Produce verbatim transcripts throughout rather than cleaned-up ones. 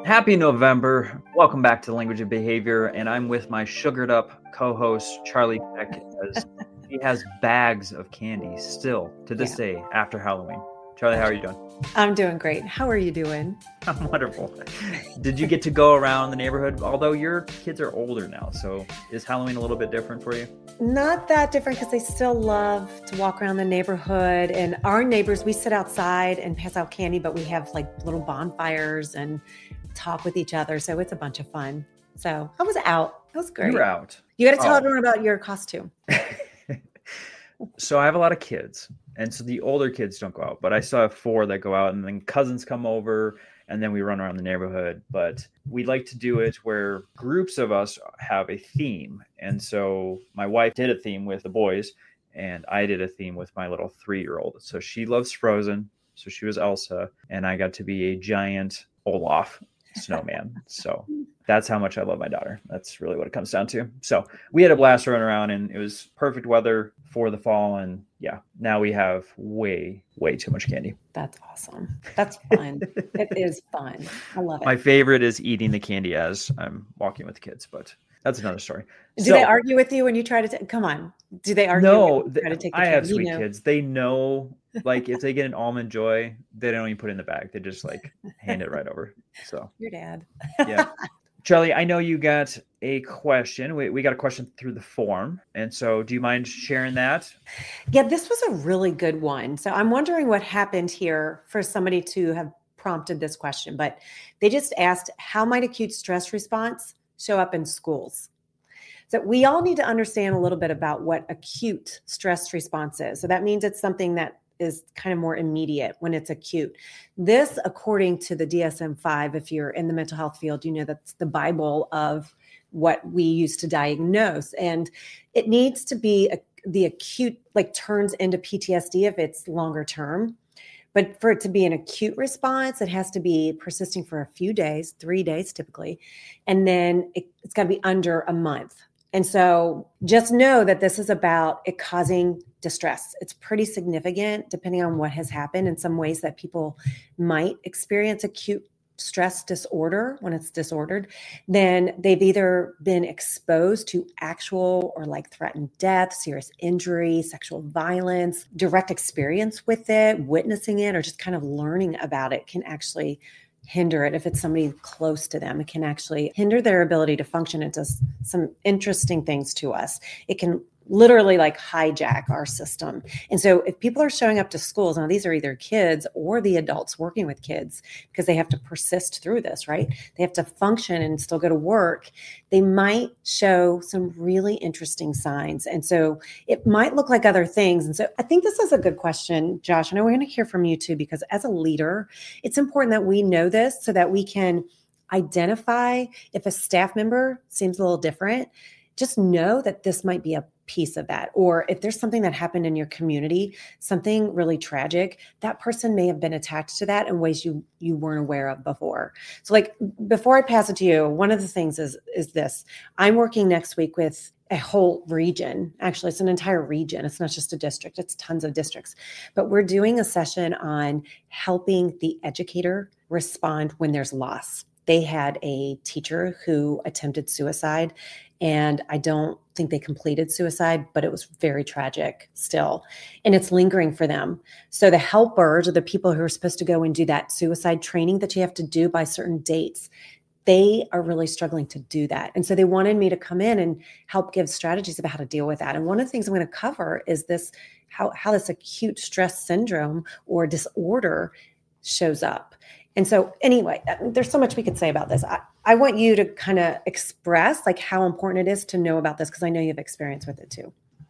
Happy November. Welcome back to the Language of Behavior. And I'm with my sugared up co-host, Charlie Peck, as he has bags of candy still to this yeah. day after Halloween. Charlie, how are you doing? I'm doing great. How are you doing? I'm wonderful. Did you get to go around the neighborhood? Although your kids are older now, so is Halloween a little bit different for you? Not that different because they still love to walk around the neighborhood. And our neighbors, we sit outside and pass out candy, but we have like little bonfires and talk with each other. So it's a bunch of fun. So I was out. It was great. You were out. You got to tell oh. everyone about your costume. So I have a lot of kids. And so the older kids don't go out, but I still have four that go out, and then cousins come over, and then we run around the neighborhood. But we like to do it where groups of us have a theme. And so my wife did a theme with the boys, and I did a theme with my little three-year-old. So she loves Frozen. So she was Elsa, and I got to be a giant Olaf snowman. So that's how much I love my daughter. That's really what it comes down to. So we had a blast running around, and it was perfect weather for the fall. And yeah, now we have way, way too much candy. That's awesome. That's fun. It is fun. I love it. My favorite is eating the candy as I'm walking with the kids, but that's another story. Do so, they argue with you when you try to, t- come on, do they argue? No, when you try to take the I candy? have sweet You know? kids. They know, like if they get an Almond Joy, they don't even put it in the bag. They just like hand it right over. So your dad. Yeah. Charlie, I know you got a question. We, we got a question through the form. And so do you mind sharing that? Yeah, this was a really good one. So I'm wondering what happened here for somebody to have prompted this question, but they just asked, how might acute stress response show up in schools? So we all need to understand a little bit about what acute stress response is. So that means it's something that is kind of more immediate when it's acute. This, according to the D S M five, if you're in the mental health field, you know that's the Bible of what we use to diagnose. And it needs to be a, the acute, like turns into P T S D if it's longer term. But for it to be an acute response, it has to be persisting for a few days, three days typically. And then it, it's got to be under a month. And so just know that this is about it causing distress. It's pretty significant depending on what has happened. In some ways that people might experience acute stress disorder when it's disordered, then they've either been exposed to actual or like threatened death, serious injury, sexual violence, direct experience with it, witnessing it, or just kind of learning about it can actually hinder it. If it's somebody close to them, it can actually hinder their ability to function. It does some interesting things to us. It can literally like hijack our system. And so if people are showing up to schools, now these are either kids or the adults working with kids because they have to persist through this, right? They have to function and still go to work. They might show some really interesting signs. And so it might look like other things. And so I think this is a good question, Josh. I know we're going to hear from you too, because as a leader, it's important that we know this so that we can identify if a staff member seems a little different. Just know that this might be a piece of that. Or if there's something that happened in your community, something really tragic, that person may have been attached to that in ways you you weren't aware of before. So like before I pass it to you, one of the things is is this. I'm working next week with a whole region. Actually, it's an entire region. It's not just a district. It's tons of districts. But we're doing a session on helping the educator respond when there's loss. They had a teacher who attempted suicide, and I don't think they completed suicide, but it was very tragic still. And it's lingering for them. So the helpers, or the people who are supposed to go and do that suicide training that you have to do by certain dates, they are really struggling to do that. And so they wanted me to come in and help give strategies about how to deal with that. And one of the things I'm going to cover is this, how, how this acute stress syndrome or disorder shows up. And so anyway, there's so much we could say about this. I, I want you to kind of express like how important it is to know about this, because I know you have experience with it too.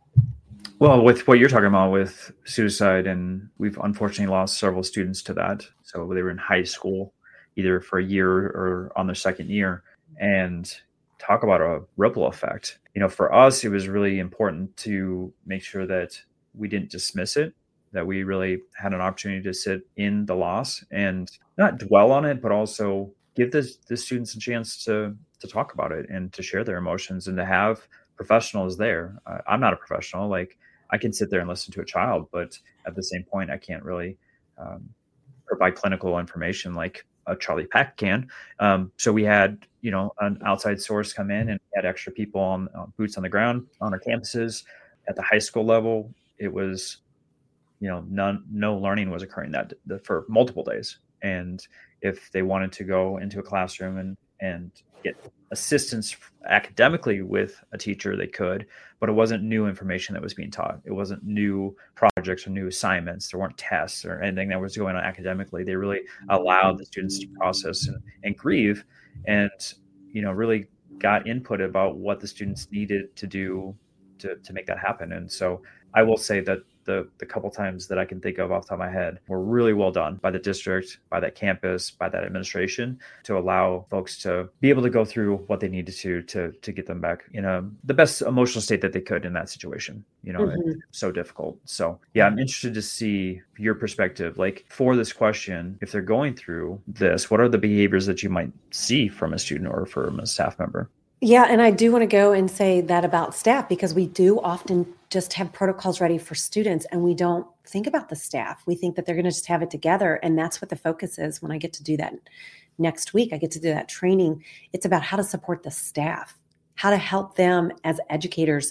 Well, with what you're talking about with suicide, and we've unfortunately lost several students to that. So they were in high school, either for a year or on their second year, and talk about a ripple effect. You know, for us, it was really important to make sure that we didn't dismiss it, that we really had an opportunity to sit in the loss and not dwell on it, but also give the, the students a chance to to talk about it and to share their emotions and to have professionals there. Uh, I'm not a professional. Like, I can sit there and listen to a child, but at the same point, I can't really um, provide clinical information like a Charlie Pack can. Um, so we had, you know, an outside source come in and had extra people on, on boots on the ground on our campuses. At the high school level, it was, you know, none, no learning was occurring that for multiple days. And if they wanted to go into a classroom and, and get assistance academically with a teacher, they could, but it wasn't new information that was being taught. It wasn't new projects or new assignments. There weren't tests or anything that was going on academically. They really allowed the students to process and, and grieve, and, you know, really got input about what the students needed to do to, to make that happen. And so I will say that the the couple times that I can think of off the top of my head were really well done by the district, by that campus, by that administration, to allow folks to be able to go through what they needed to to to get them back in a the best emotional state that they could in that situation. You know, mm-hmm. It's so difficult. So yeah, I'm interested to see your perspective. Like, for this question, if they're going through this, what are the behaviors that you might see from a student or from a staff member? Yeah, and I do want to go and say that about staff, because we do often just have protocols ready for students and we don't think about the staff. We think that they're going to just have it together. And that's what the focus is when I get to do that next week. I get to do that training. It's about how to support the staff, how to help them as educators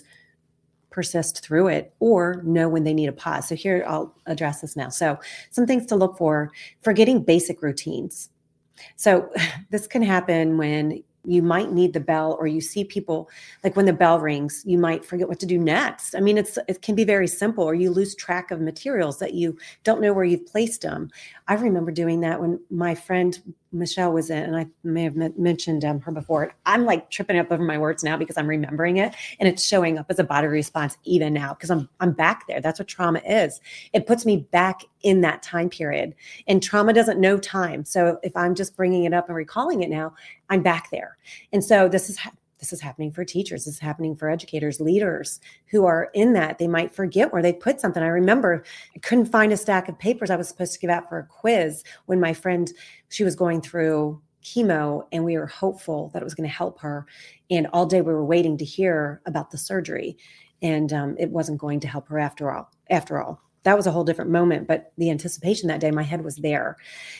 persist through it or know when they need a pause. So here, I'll address this now. So some things to look for, forgetting basic routines. So this can happen when you might need the bell, or you see people, like when the bell rings, you might forget what to do next. I mean, it's it can be very simple, or you lose track of materials that you don't know where you've placed them. I remember doing that when my friend Michelle was in, and I may have m- mentioned um, her before. I'm like tripping up over my words now because I'm remembering it, and it's showing up as a body response even now because I'm I'm back there. That's what trauma is. It puts me back in that time period, and trauma doesn't know time. So if I'm just bringing it up and recalling it now, I'm back there. And so this is ha- this is happening for teachers. This is happening for educators, leaders who are in that. They might forget where they put something. I remember I couldn't find a stack of papers I was supposed to give out for a quiz when my friend, she was going through chemo, and we were hopeful that it was going to help her. And all day we were waiting to hear about the surgery, and um, it wasn't going to help her after all. After all, that was a whole different moment. But the anticipation that day, my head was there.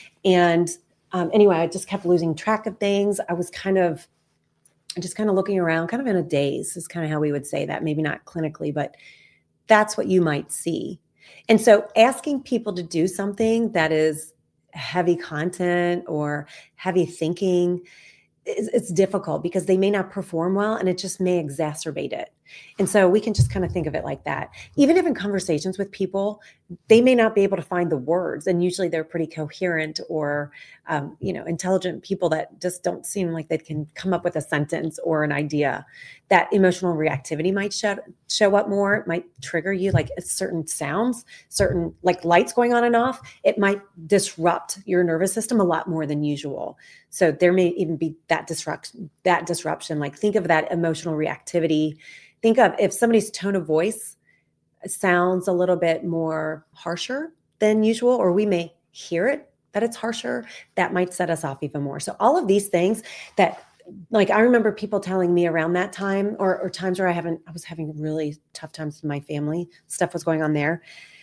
And um, anyway, I just kept losing track of things. I was kind of just kind of looking around, kind of in a daze is kind of how we would say that. Maybe not clinically, but that's what you might see. And so asking people to do something that is heavy content or heavy thinking, it's, it's difficult because they may not perform well, and it just may exacerbate it. And so we can just kind of think of it like that. Even if in conversations with people, they may not be able to find the words, and usually they're pretty coherent or, um, you know, intelligent people that just don't seem like they can come up with a sentence or an idea. That emotional reactivity might show, show up more. It might trigger you, like certain sounds, certain like lights going on and off. It might disrupt your nervous system a lot more than usual. So there may even be that disrupt, that disruption. Like think of that emotional reactivity. Think of if somebody's tone of voice sounds a little bit more harsher than usual, or we may hear it that it's harsher, that might set us off even more. So all of these things that, like, I remember people telling me around that time, or, or times where I haven't, I was having really tough times with my family, stuff was going on there.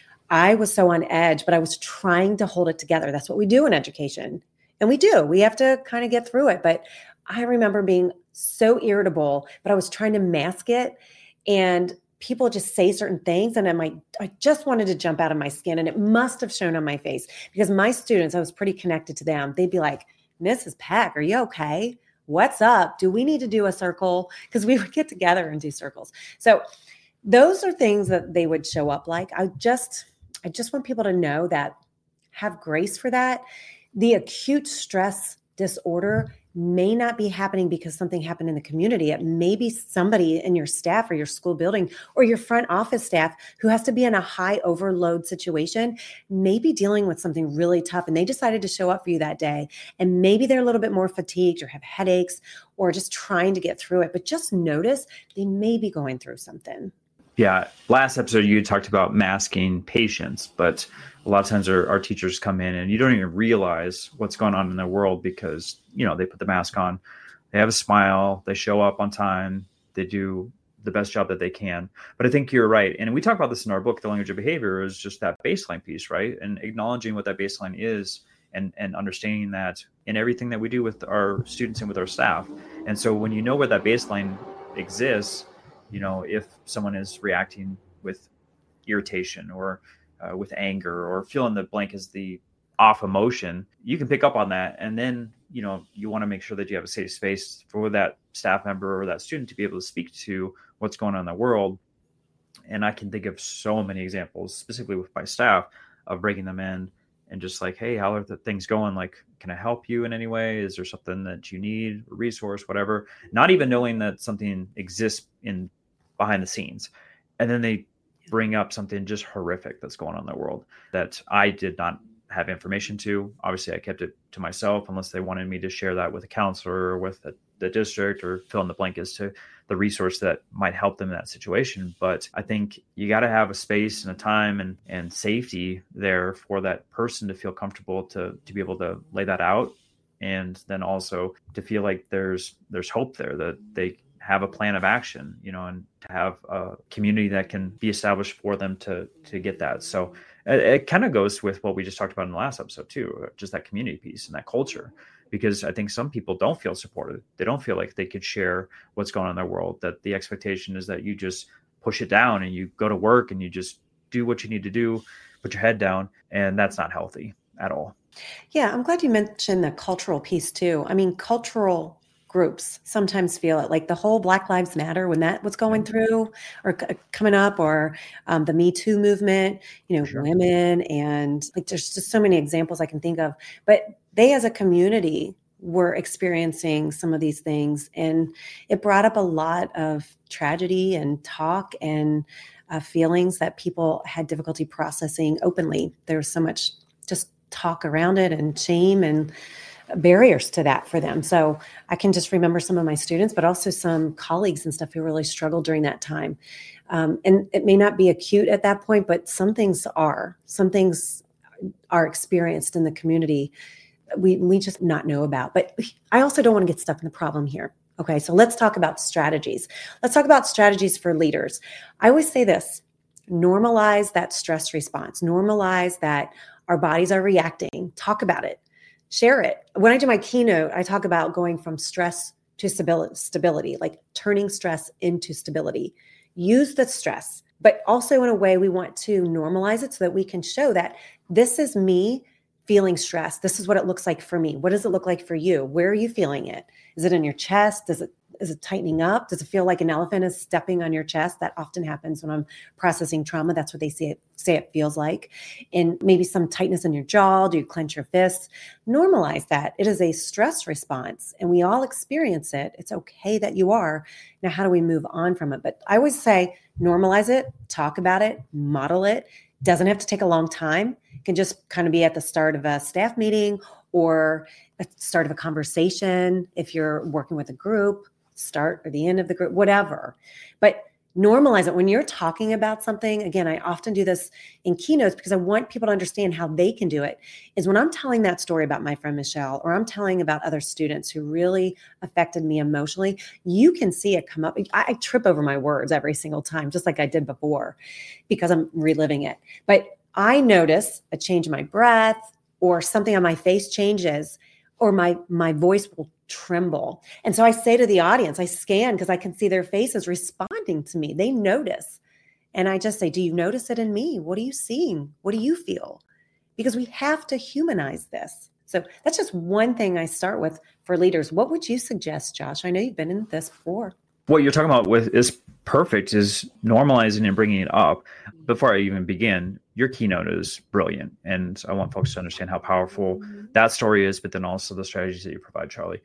I was so on edge, but I was trying to hold it together. That's what we do in education. And we do, we have to kind of get through it. But I remember being so irritable, but I was trying to mask it, and people just say certain things, and I might, I just wanted to jump out of my skin, and it must have shown on my face because my students, I was pretty connected to them. They'd be like, Missus Peck, are you okay? What's up? Do we need to do a circle? Because we would get together and do circles. So those are things that they would show up like. I just, I just want people to know that, have grace for that. The acute stress disorder may not be happening because something happened in the community. It may be somebody in your staff or your school building or your front office staff who has to be in a high overload situation, maybe dealing with something really tough, and they decided to show up for you that day. And maybe they're a little bit more fatigued or have headaches or just trying to get through it. But just notice they may be going through something. Yeah. Last episode, you talked about masking patients, but a lot of times our, our teachers come in and you don't even realize what's going on in their world because, you know, they put the mask on, they have a smile, they show up on time, they do the best job that they can. But I think you're right. And we talk about this in our book, The Language of Behavior, is just that baseline piece, right? And acknowledging what that baseline is and, and understanding that in everything that we do with our students and with our staff. And so when you know where that baseline exists, you know, if someone is reacting with irritation or uh, with anger or fill in the blank as the off emotion, you can pick up on that. And then, you know, you want to make sure that you have a safe space for that staff member or that student to be able to speak to what's going on in the world. And I can think of so many examples, specifically with my staff, of bringing them in and just like, hey, how are the things going? Like, can I help you in any way? Is there something that you need, a resource, whatever? Not even knowing that something exists in behind the scenes. And then they bring up something just horrific that's going on in the world that I did not have information to. Obviously, I kept it to myself unless they wanted me to share that with a counselor or with the, the district or fill in the blank as to the resource that might help them in that situation. But I think you got to have a space and a time and, and safety there for that person to feel comfortable to, to be able to lay that out. And then also to feel like there's, there's hope there, that they have a plan of action, you know, and to have a community that can be established for them to, to get that. So it, it kind of goes with what we just talked about in the last episode too, just that community piece and that culture, because I think some people don't feel supported. They don't feel like they could share what's going on in their world, that the expectation is that you just push it down and you go to work and you just do what you need to do, put your head down. And that's not healthy at all. Yeah. I'm glad you mentioned the cultural piece too. I mean, cultural groups sometimes feel it, like the whole Black Lives Matter, when that was going through or c- coming up, or um, the Me Too movement, you know, sure. Women, and like there's just so many examples I can think of. But they as a community were experiencing some of these things, and it brought up a lot of tragedy and talk and uh, feelings that people had difficulty processing openly. There was so much just talk around it and shame and barriers to that for them. So I can just remember some of my students, but also some colleagues and stuff who really struggled during that time. Um, and it may not be acute at that point, but some things are. Some things are experienced in the community we we just not know about. But I also don't want to get stuck in the problem here. Okay, so let's talk about strategies. Let's talk about strategies for leaders. I always say this: normalize that stress response. Normalize that our bodies are reacting. Talk about it. Share it. When I do my keynote, I talk about going from stress to stability, stability, like turning stress into stability. Use the stress, but also in a way we want to normalize it so that we can show that this is me feeling stress. This is what it looks like for me. What does it look like for you? Where are you feeling it? Is it in your chest? Does it is it tightening up? Does it feel like an elephant is stepping on your chest? That often happens when I'm processing trauma. That's what they say it, say it feels like. And maybe some tightness in your jaw. Do you clench your fists? Normalize that. It is a stress response and we all experience it. It's okay that you are. Now, how do we move on from it? But I always say normalize it, talk about it, model it. Doesn't have to take a long time. It can just kind of be at the start of a staff meeting or at the start of a conversation. If you're working with a group, start or the end of the group, whatever. But normalize it. When you're talking about something, again, I often do this in keynotes because I want people to understand how they can do it, is when I'm telling that story about my friend Michelle, or I'm telling about other students who really affected me emotionally, you can see it come up. I, I trip over my words every single time, just like I did before, because I'm reliving it. But I notice a change in my breath or something on my face changes, or my, my voice will tremble. And so I say to the audience, I scan because I can see their faces responding to me. They notice. And I just say, do you notice it in me? What are you seeing? What do you feel? Because we have to humanize this. So that's just one thing I start with for leaders. What would you suggest, Josh? I know you've been in this before. What you're talking about with is perfect, is normalizing and bringing it up. Before I even begin, your keynote is brilliant. And I want folks to understand how powerful that story is, but then also the strategies that you provide, Charlie.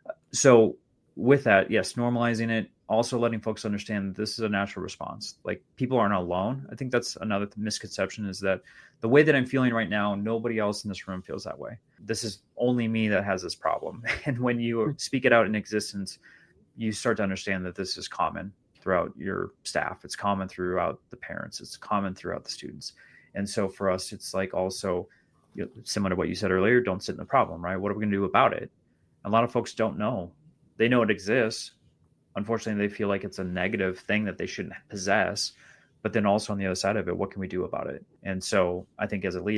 So with that, yes, normalizing it, also letting folks understand that this is a natural response. Like, people aren't alone. I think that's another misconception, is that the way that I'm feeling right now, nobody else in this room feels that way. This is only me that has this problem. And when you speak it out in existence, you start to understand that this is common throughout your staff. It's common throughout the parents. It's common throughout the students. And so for us, it's like also, you know, similar to what you said earlier, don't sit in the problem, right? What are we going to do about it? A lot of folks don't know. They know it exists. Unfortunately, they feel like it's a negative thing that they shouldn't possess. But then also on the other side of it, what can we do about it? And so I think as a leader,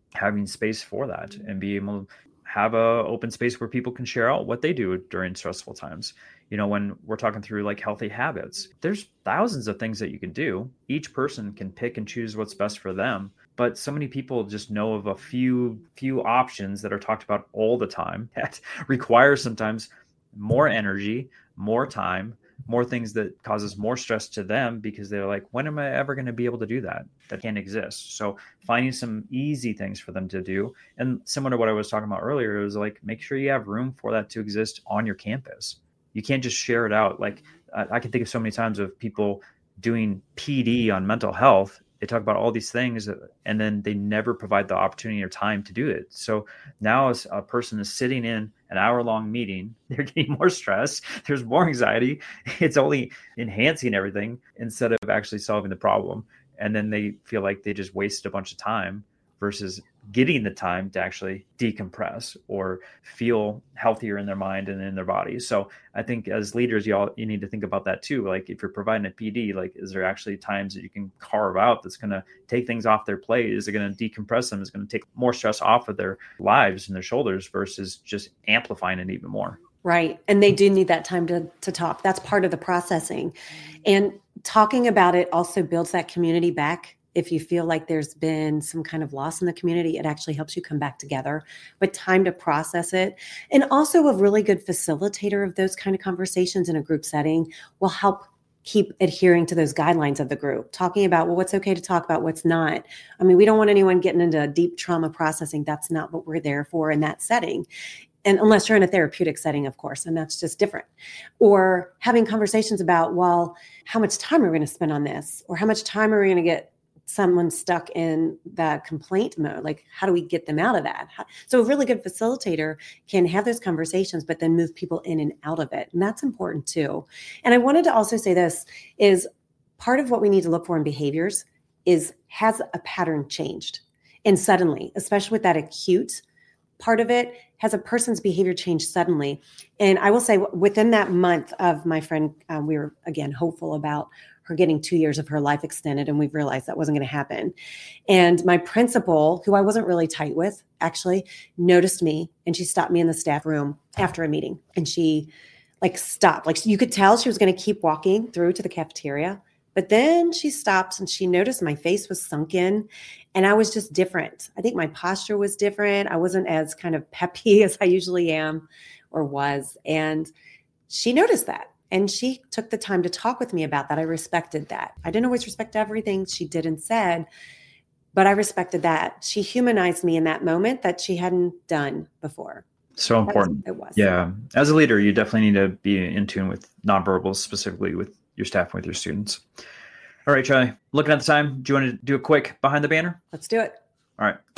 having space for that and be able to have a open space where people can share out what they do during stressful times. You know, when we're talking through like healthy habits, there's thousands of things that you can do. Each person can pick and choose what's best for them. But so many people just know of a few, few options that are talked about all the time that require sometimes more energy, more time, more things that causes more stress to them because they're like, when am I ever going to be able to do that? That can't exist. So finding some easy things for them to do. And similar to what I was talking about earlier, it was like, make sure you have room for that to exist on your campus. You can't just share it out. Like I, I can think of so many times of people doing P D on mental health. They talk about all these things and then they never provide the opportunity or time to do it. So now as a person is sitting in an hour long meeting, they're getting more stress. There's more anxiety. It's only enhancing everything instead of actually solving the problem. And then they feel like they just wasted a bunch of time versus getting the time to actually decompress or feel healthier in their mind and in their body. So I think as leaders, you all, you need to think about that too. Like if you're providing a P D, like, is there actually times that you can carve out that's going to take things off their plate? Is it going to decompress them? Is it going to take more stress off of their lives and their shoulders versus just amplifying it even more? Right. And they do need that time to, to talk. That's part of the processing. And talking about it also builds that community back. If you feel like there's been some kind of loss in the community, it actually helps you come back together, but time to process it. And also a really good facilitator of those kind of conversations in a group setting will help keep adhering to those guidelines of the group, talking about, well, what's okay to talk about, what's not. I mean, we don't want anyone getting into deep trauma processing. That's not what we're there for in that setting. And unless you're in a therapeutic setting, of course, and that's just different. Or having conversations about, well, how much time are we going to spend on this? Or how much time are we going to get someone stuck in that complaint mode? Like, how do we get them out of that? How, so a really good facilitator can have those conversations, but then move people in and out of it. And that's important too. And I wanted to also say this is part of what we need to look for in behaviors is, has a pattern changed? And suddenly, especially with that acute part of it, has a person's behavior changed suddenly? And I will say within that month of my friend, um, we were again hopeful about her getting two years of her life extended. And we've realized that wasn't going to happen. And my principal, who I wasn't really tight with, actually noticed me, and she stopped me in the staff room after a meeting. And she like stopped, like you could tell she was going to keep walking through to the cafeteria. But then she stopped and she noticed my face was sunken and I was just different. I think my posture was different. I wasn't as kind of peppy as I usually am or was. And she noticed that. And she took the time to talk with me about that. I respected that. I didn't always respect everything she did and said, but I respected that. She humanized me in that moment that she hadn't done before. So important. It was. Yeah. As a leader, you definitely need to be in tune with nonverbals, specifically with your staff and with your students. All right, Charlie, looking at the time, do you want to do a quick behind the banner? Let's do it. All right.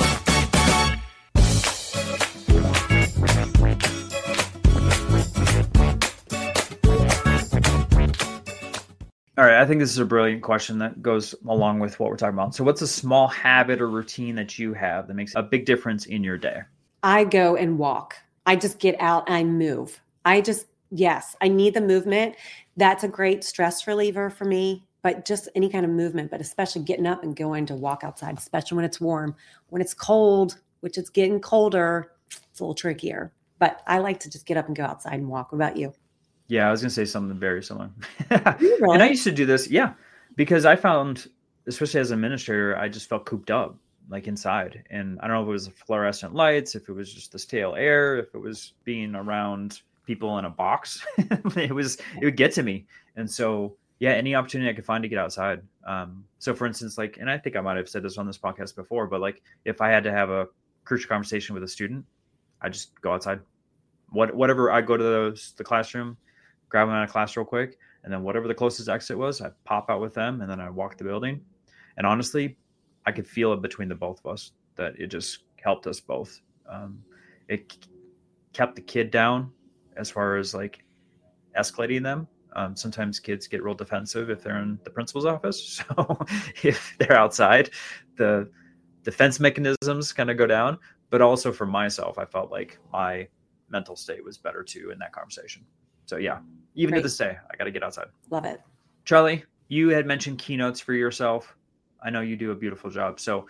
All right, I think this is a brilliant question that goes along with what we're talking about. So what's a small habit or routine that you have that makes a big difference in your day? I go and walk. I just get out and I move. I just, yes, I need the movement. That's a great stress reliever for me, but just any kind of movement, but especially getting up and going to walk outside, especially when it's warm. When it's cold, which it's getting colder, it's a little trickier. But I like to just get up and go outside and walk. What about you? Yeah, I was going to say something very similar. Really? And I used to do this, yeah, because I found, especially as an administrator, I just felt cooped up, like inside. And I don't know if it was the fluorescent lights, if it was just the stale air, if it was being around people in a box. it was, it would get to me. And so, yeah, any opportunity I could find to get outside. Um, so for instance, like, and I think I might have said this on this podcast before, but like if I had to have a crucial conversation with a student, I just go outside. What, whatever, I go to the, the classroom, grab them out of class real quick. And then whatever the closest exit was, I pop out with them and then I walk the building. And honestly, I could feel it between the both of us that it just helped us both. Um, it kept the kid down as far as like escalating them. Um, sometimes kids get real defensive if they're in the principal's office. So if they're outside, the defense mechanisms kind of go down. But also for myself, I felt like my mental state was better too in that conversation. So yeah, even Great. To this day, I got to get outside. Love it. Charlie, you had mentioned keynotes for yourself. I know you do a beautiful job. So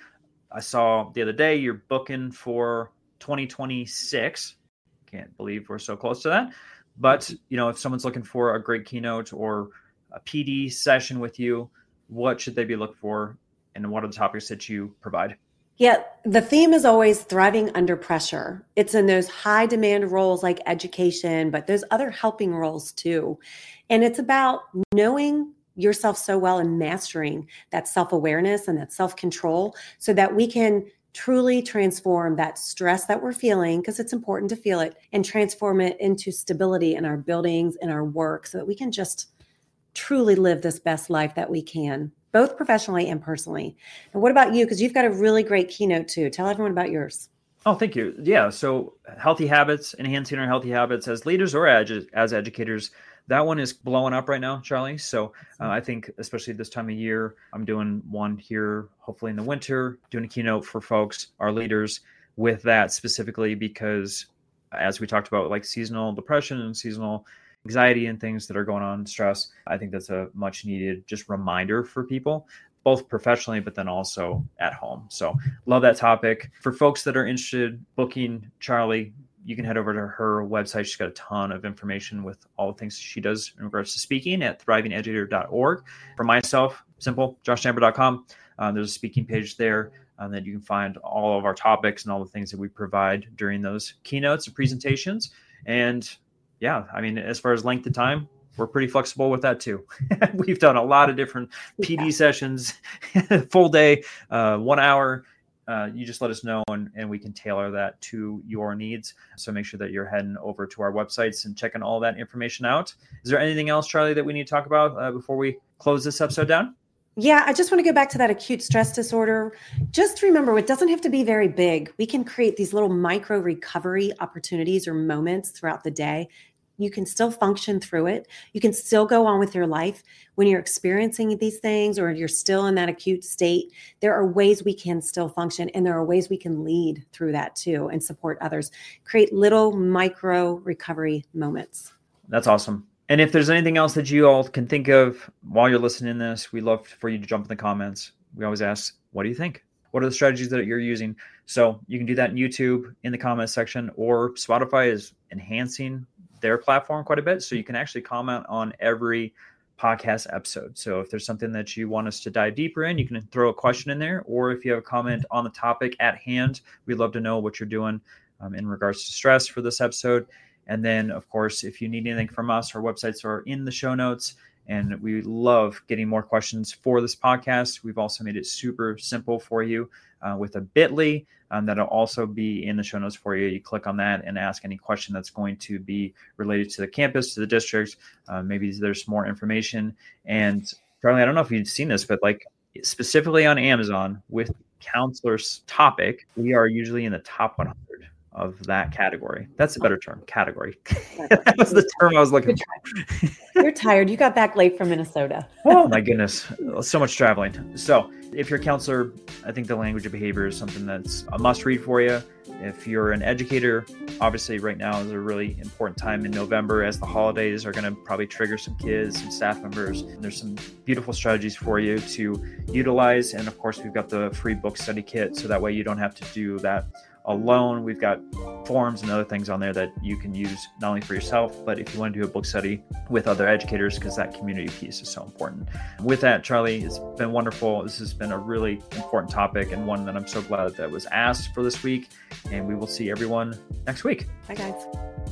I saw the other day you're booking for twenty twenty-six. Can't believe we're so close to that. But, you know, if someone's looking for a great keynote or a P D session with you, what should they be looking for? And what are the topics that you provide? Yeah, the theme is always thriving under pressure. It's in those high demand roles like education, but there's other helping roles too. And it's about knowing yourself so well and mastering that self-awareness and that self-control so that we can truly transform that stress that we're feeling, because it's important to feel it, and transform it into stability in our buildings and our work so that we can just truly live this best life that we can, both professionally and personally. And what about you? Because you've got a really great keynote too. Tell everyone about yours. Oh, thank you. Yeah. So healthy habits, enhancing our healthy habits as leaders or as, as educators. That one is blowing up right now, Charlie. So uh, I think especially this time of year, I'm doing one here, hopefully in the winter, doing a keynote for folks, our leaders, with that specifically because as we talked about, like seasonal depression and seasonal anxiety and things that are going on, stress, I think that's a much needed just reminder for people, both professionally, but then also at home. So love that topic. For folks that are interested booking Charlie, you can head over to her website. She's got a ton of information with all the things she does in regards to speaking at thriving educator dot org. For myself, simple, josh chamber dot com. Uh, there's a speaking page there um, that you can find all of our topics and all the things that we provide during those keynotes and presentations. And yeah, I mean, as far as length of time, we're pretty flexible with that too. We've done a lot of different P D yeah. sessions, full day, uh, one hour. Uh, you just let us know and, and we can tailor that to your needs. So make sure that you're heading over to our websites and checking all that information out. Is there anything else, Charlie, that we need to talk about uh, before we close this episode down? Yeah, I just want to go back to that acute stress disorder. Just remember, it doesn't have to be very big. We can create these little micro recovery opportunities or moments throughout the day. You can still function through it. You can still go on with your life when you're experiencing these things or you're still in that acute state. There are ways we can still function, and there are ways we can lead through that too and support others. Create little micro recovery moments. That's awesome. And if there's anything else that you all can think of while you're listening to this, we'd love for you to jump in the comments. We always ask, what do you think? What are the strategies that you're using? So you can do that in YouTube in the comments section, or Spotify is enhancing their platform quite a bit. So you can actually comment on every podcast episode. So if there's something that you want us to dive deeper in, you can throw a question in there. Or if you have a comment on the topic at hand, we'd love to know what you're doing um, in regards to stress for this episode. And then, of course, if you need anything from us, our websites are in the show notes. And we love getting more questions for this podcast. We've also made it super simple for you uh, with a bit dot l y um, that'll also be in the show notes for you. You click on that and ask any question that's going to be related to the campus, to the district. Uh, maybe there's more information. And Charlie, I don't know if you've seen this, but like specifically on Amazon with counselor's topic, we are usually in the top one hundred of that category. That's a better term, category. That was the term I was looking for. You're tired. You got back late from Minnesota. Oh my goodness. So much traveling. So if you're a counselor, I think the language of behavior is something that's a must read for you. If you're an educator, obviously right now is a really important time in November as the holidays are going to probably trigger some kids and staff members. And there's some beautiful strategies for you to utilize. And of course, we've got the free book study kit. So that way you don't have to do that alone. We've got forums and other things on there that you can use not only for yourself, but if you want to do a book study with other educators, because that community piece is so important. With that, Charlie, it's been wonderful. This has been a really important topic and one that I'm so glad that was asked for this week. And we will see everyone next week. Bye, guys.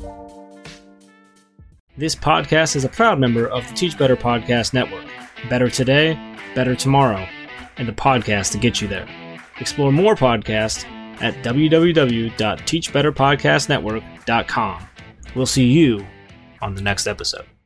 This podcast is a proud member of the Teach Better Podcast Network. Better today, better tomorrow, and the podcast to get you there. Explore more podcasts at w w w dot teach better podcast network dot com. We'll see you on the next episode.